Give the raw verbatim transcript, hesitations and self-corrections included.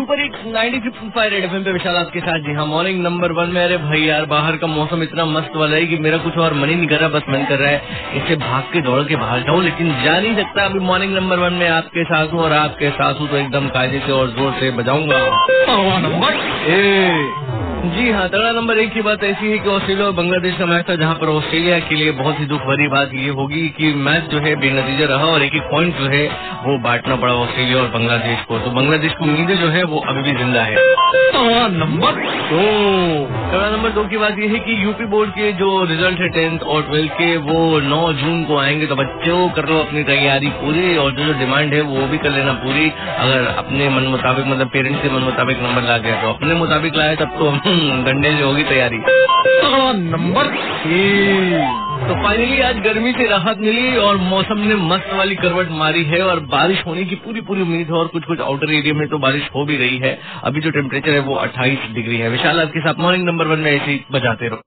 Super hit ninety three point five red FM पे विशाल आपके साथ। जी हाँ, मॉर्निंग नंबर वन में। अरे भाई यार, बाहर का मौसम इतना मस्त वाला है कि मेरा कुछ और मन ही नहीं कर रहा, बस मन कर रहा है इसे भाग के दौड़ के बाहर जाऊं, लेकिन जा नहीं सकता। अभी मॉर्निंग नंबर वन में आपके साथ हूँ, और आपके साथ हूँ तो एकदम कायदे से और जोर से बजाऊंगा नंबर ए। जी हाँ, तगड़ा नंबर एक की बात ऐसी है कि ऑस्ट्रेलिया और बांग्लादेश का मैच था, जहाँ पर ऑस्ट्रेलिया के लिए बहुत ही दुख भरी बात ये होगी कि मैच जो है बेनतीजा रहा और एक एक पॉइंट जो है वो बांटना पड़ा ऑस्ट्रेलिया और बांग्लादेश को। तो बांग्लादेश की उम्मीदें जो है वो अभी भी जिंदा है। नंबर दो, तगड़ा नंबर दो की बात ये है कि यूपी बोर्ड के जो रिजल्ट है टेंथ और ट्वेल्थ के वो नौ जून को आएंगे। तो बच्चों कर लो अपनी तैयारी पूरी, और जो जो डिमांड है वो भी कर लेना पूरी। अगर अपने मन मुताबिक, मतलब पेरेंट्स के मन मुताबिक नंबर ला गया तो अपने मुताबिक लाए, तब तो डंडे से होगी तैयारी। नंबर तो फाइनली आज गर्मी से राहत मिली और मौसम ने मस्त वाली करवट मारी है, और बारिश होने की पूरी पूरी उम्मीद है, और कुछ कुछ आउटर एरिया में तो बारिश हो भी रही है। अभी जो टेम्परेचर है वो अट्ठाईस डिग्री है। विशाल आपके साथ मॉर्निंग नंबर वन में ऐसे ही बजाते रहो।